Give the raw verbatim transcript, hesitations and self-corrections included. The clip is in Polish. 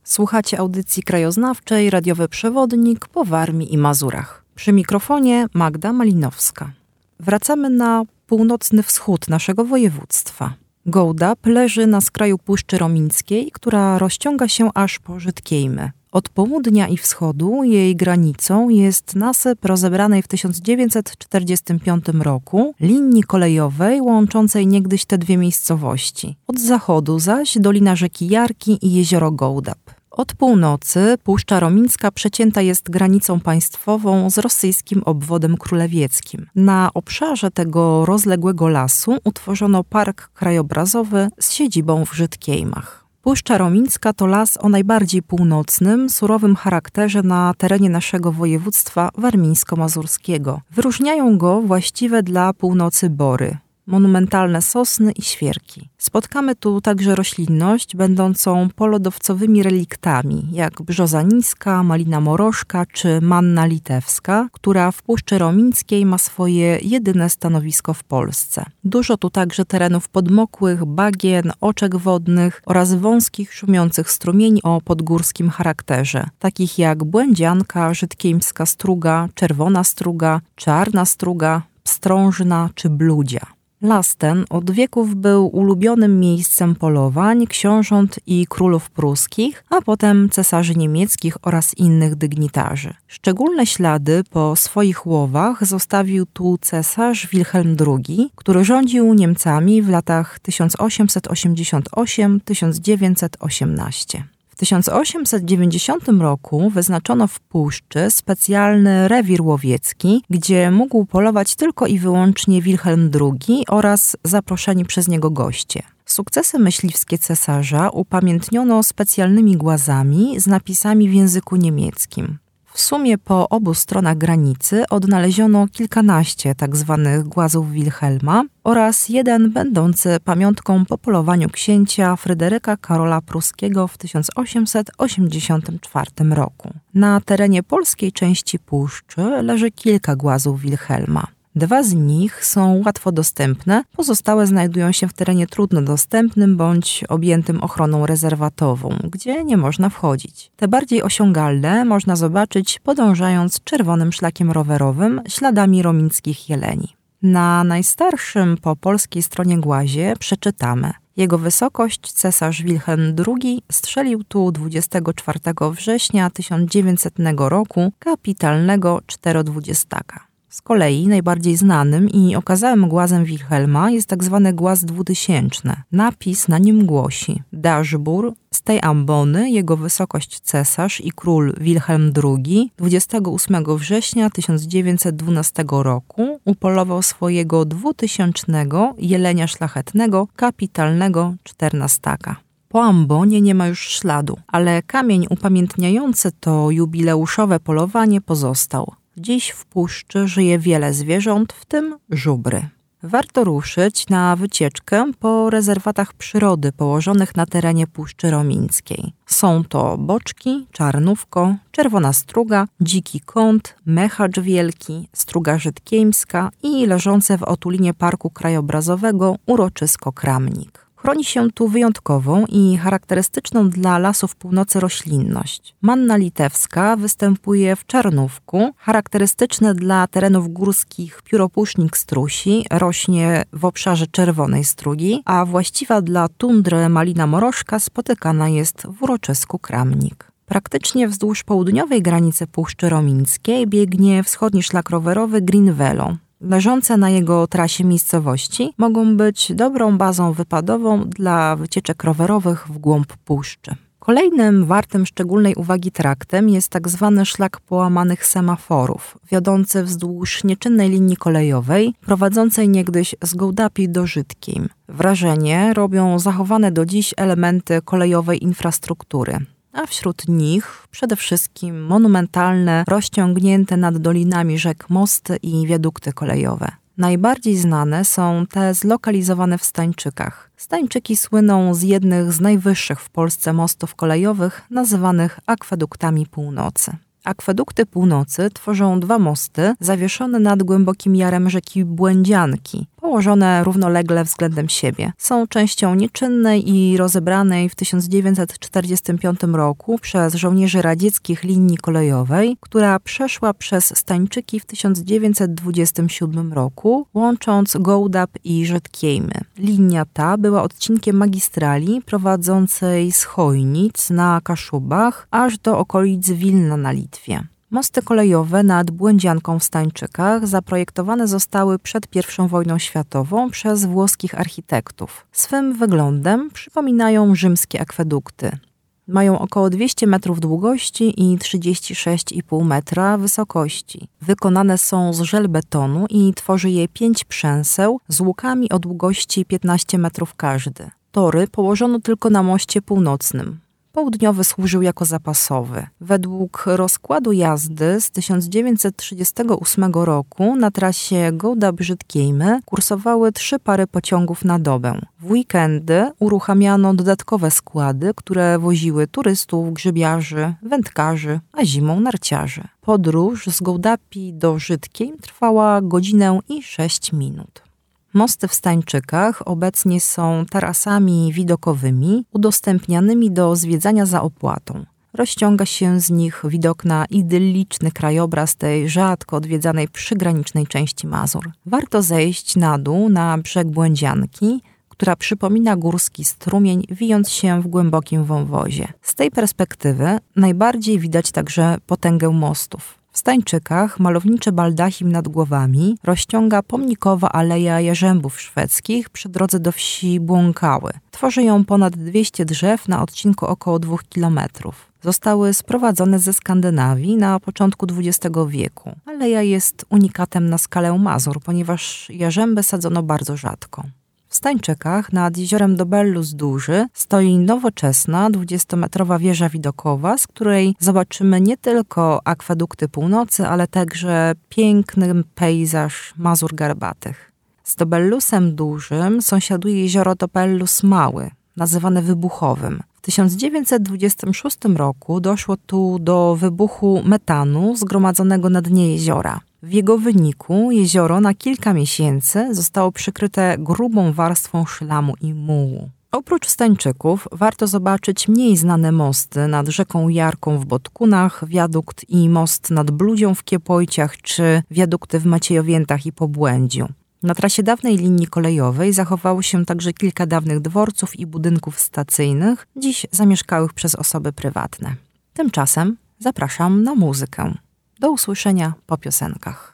Słuchacie audycji krajoznawczej Radiowy Przewodnik po Warmii i Mazurach. Przy mikrofonie Magda Malinowska. Wracamy na północny wschód naszego województwa. Gołdap leży na skraju Puszczy Romińskiej, która rozciąga się aż po Żydkiejmy. Od południa i wschodu jej granicą jest nasyp rozebranej w tysiąc dziewięćset czterdziestym piątym roku linii kolejowej łączącej niegdyś te dwie miejscowości. Od zachodu zaś dolina rzeki Jarki i jezioro Gołdap. Od północy Puszcza Romińska przecięta jest granicą państwową z rosyjskim obwodem królewieckim. Na obszarze tego rozległego lasu utworzono park krajobrazowy z siedzibą w Żydkiejmach. Puszcza Romińska to las o najbardziej północnym, surowym charakterze na terenie naszego województwa warmińsko-mazurskiego. Wyróżniają go właściwe dla północy bory, monumentalne sosny i świerki. Spotkamy tu także roślinność będącą polodowcowymi reliktami, jak brzoza niska, malina morożka czy manna litewska, która w Puszczy Romińskiej ma swoje jedyne stanowisko w Polsce. Dużo tu także terenów podmokłych, bagien, oczek wodnych oraz wąskich, szumiących strumieni o podgórskim charakterze, takich jak Błędzianka, Żydkiejmska Struga, Czerwona Struga, Czarna Struga, Pstrążna czy Bludzia. Las ten od wieków był ulubionym miejscem polowań książąt i królów pruskich, a potem cesarzy niemieckich oraz innych dygnitarzy. Szczególne ślady po swoich łowach zostawił tu cesarz Wilhelm drugi, który rządził Niemcami w latach tysiąc osiemset osiemdziesiątym ósmym do tysiąc dziewięćset osiemnastego. W tysiąc osiemset dziewięćdziesiątym roku wyznaczono w puszczy specjalny rewir łowiecki, gdzie mógł polować tylko i wyłącznie Wilhelm drugi oraz zaproszeni przez niego goście. Sukcesy myśliwskie cesarza upamiętniono specjalnymi głazami z napisami w języku niemieckim. W sumie po obu stronach granicy odnaleziono kilkanaście tzw. głazów Wilhelma oraz jeden będący pamiątką po polowaniu księcia Fryderyka Karola Pruskiego w tysiąc osiemset osiemdziesiątym czwartym roku. Na terenie polskiej części puszczy leży kilka głazów Wilhelma. Dwa z nich są łatwo dostępne, pozostałe znajdują się w terenie trudno dostępnym bądź objętym ochroną rezerwatową, gdzie nie można wchodzić. Te bardziej osiągalne można zobaczyć podążając czerwonym szlakiem rowerowym śladami romińskich jeleni. Na najstarszym po polskiej stronie głazie przeczytamy: Jego wysokość cesarz Wilhelm drugi strzelił tu dwudziestego czwartego września tysiąc dziewięćsetnego roku kapitalnego czterodwudziestaka. Z kolei najbardziej znanym i okazałym głazem Wilhelma jest tzw. głaz dwutysięczny. Napis na nim głosi: Daszbur, z tej ambony jego wysokość cesarz i król Wilhelm drugi dwudziestego ósmego września tysiąc dziewięćset dwunastego roku upolował swojego dwutysięcznego jelenia szlachetnego kapitalnego czternastaka. Po ambonie nie ma już śladu, ale kamień upamiętniający to jubileuszowe polowanie pozostał. Dziś w puszczy żyje wiele zwierząt, w tym żubry. Warto ruszyć na wycieczkę po rezerwatach przyrody położonych na terenie Puszczy Romińskiej. Są to Boczki, Czarnówko, Czerwona Struga, Dziki Kąt, Mechacz Wielki, Struga Żydkiejmska i leżące w otulinie Parku Krajobrazowego uroczysko Kramnik. Chroni się tu wyjątkową i charakterystyczną dla lasów północy roślinność. Manna litewska występuje w Czarnówku, charakterystyczny dla terenów górskich pióropusznik strusi rośnie w obszarze Czerwonej Strugi, a właściwa dla tundry malina morożka spotykana jest w uroczysku Kramnik. Praktycznie wzdłuż południowej granicy Puszczy Romińskiej biegnie wschodni szlak rowerowy Green Velo. Leżące na jego trasie miejscowości mogą być dobrą bazą wypadową dla wycieczek rowerowych w głąb puszczy. Kolejnym wartym szczególnej uwagi traktem jest tak zwany szlak połamanych semaforów, wiodący wzdłuż nieczynnej linii kolejowej, prowadzącej niegdyś z Gołdapi do Żydkiejm. Wrażenie robią zachowane do dziś elementy kolejowej infrastruktury, a wśród nich przede wszystkim monumentalne, rozciągnięte nad dolinami rzek mosty i wiadukty kolejowe. Najbardziej znane są te zlokalizowane w Stańczykach. Stańczyki słyną z jednych z najwyższych w Polsce mostów kolejowych, nazywanych akweduktami północy. Akwedukty północy tworzą dwa mosty zawieszone nad głębokim jarem rzeki Błędzianki, położone równolegle względem siebie. Są częścią nieczynnej i rozebranej w tysiąc dziewięćset czterdziestym piątym roku przez żołnierzy radzieckich linii kolejowej, która przeszła przez Stańczyki w tysiąc dziewięćset dwudziestym siódmym roku, łącząc Gołdap i Rzydkiejmy. Linia ta była odcinkiem magistrali prowadzącej z Chojnic na Kaszubach aż do okolic Wilna na Litwie. Mosty kolejowe nad Błędzianką w Stańczykach zaprojektowane zostały przed pierwszą wojną światową przez włoskich architektów. Swym wyglądem przypominają rzymskie akwedukty. Mają około dwieście metrów długości i trzydzieści sześć i pół metra wysokości. Wykonane są z żelbetonu i tworzy je pięć przęseł z łukami o długości piętnaście metrów każdy. Tory położono tylko na moście północnym. Południowy służył jako zapasowy. Według rozkładu jazdy z tysiąc dziewięćset trzydziestego ósmego roku na trasie Gołdap-Rzydkiejmy kursowały trzy pary pociągów na dobę. W weekendy uruchamiano dodatkowe składy, które woziły turystów, grzybiarzy, wędkarzy, a zimą narciarzy. Podróż z Gołdapi do Rzydkiejm trwała godzinę i sześć minut. Mosty w Stańczykach obecnie są tarasami widokowymi udostępnianymi do zwiedzania za opłatą. Rozciąga się z nich widok na idylliczny krajobraz tej rzadko odwiedzanej przygranicznej części Mazur. Warto zejść na dół na brzeg Błędzianki, która przypomina górski strumień, wijąc się w głębokim wąwozie. Z tej perspektywy najbardziej widać także potęgę mostów. W Stańczykach malowniczy baldachim nad głowami rozciąga pomnikowa aleja jarzębów szwedzkich przy drodze do wsi Błąkały. Tworzy ją ponad dwieście drzew na odcinku około dwóch kilometrów. Zostały sprowadzone ze Skandynawii na początku dwudziestego wieku. Aleja jest unikatem na skalę Mazur, ponieważ jarzęby sadzono bardzo rzadko. W Stańczykach nad jeziorem Dobellus Duży stoi nowoczesna dwudziestometrowa wieża widokowa, z której zobaczymy nie tylko akwedukty północy, ale także piękny pejzaż Mazur Garbatych. Z Dobellusem Dużym sąsiaduje jezioro Dobellus Mały, nazywane wybuchowym. W tysiąc dziewięćset dwudziestym szóstym roku doszło tu do wybuchu metanu zgromadzonego na dnie jeziora. W jego wyniku jezioro na kilka miesięcy zostało przykryte grubą warstwą szlamu i mułu. Oprócz Stańczyków warto zobaczyć mniej znane mosty nad rzeką Jarką w Botkunach, wiadukt i most nad Bludzią w Kiepojciach czy wiadukty w Maciejowiętach i Pobłędziu. Na trasie dawnej linii kolejowej zachowało się także kilka dawnych dworców i budynków stacyjnych, dziś zamieszkałych przez osoby prywatne. Tymczasem zapraszam na muzykę. Do usłyszenia po piosenkach.